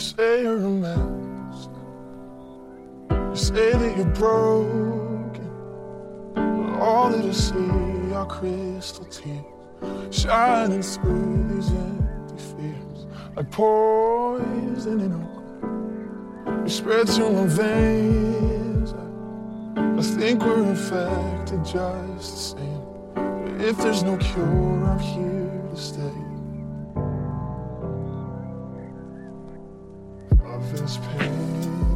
say you're a mess. You say that you're broken, but all that I see are crystal tears shining through these empty fears, like poison in oak. You spread through my veins. I think we're infected just the same. But if there's no cure, I'm here to stay. Love is pain.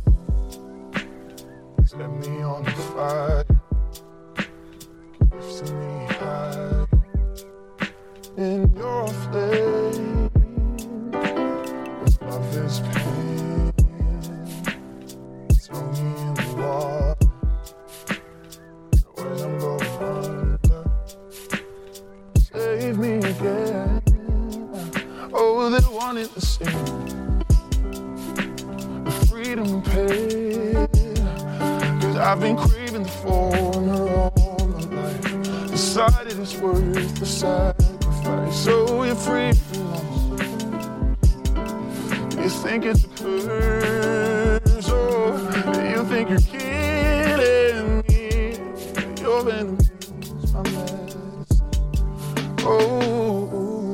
Set me on fire. Lifting me high in your flame. If love is pain, throw me in the water. When I'm going under, save me again. Oh, they wanted to sing the freedom pain. Cause I've been craving the former all my life. Decided it's worth the sacrifice. So you're free from loss. You think it's a curse. Oh, you think you're killing me. Your enemy's my medicine. Oh,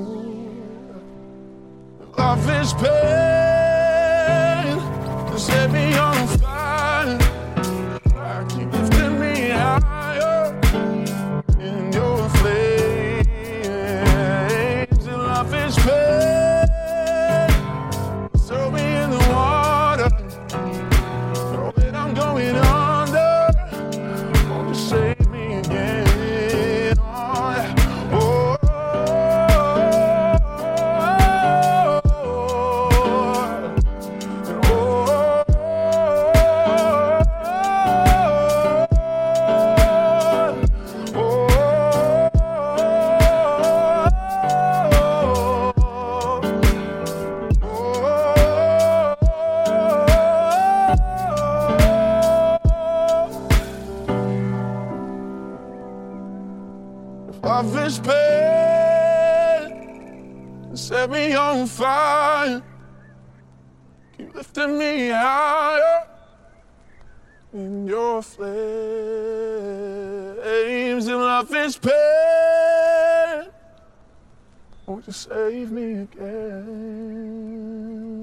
love is pain. Set me on fire. Keep lifting me higher in your flames. And love is pain. Throw me in the water. Know that I'm going under. Won't you save me again? Oh, oh, love is pain. Set me on fire. Keep lifting me higher in your flames. And love is pain. Won't you save me again?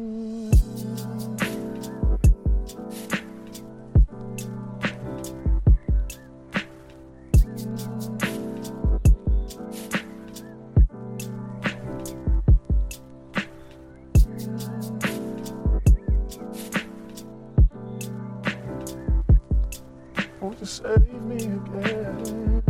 Won't you save me again?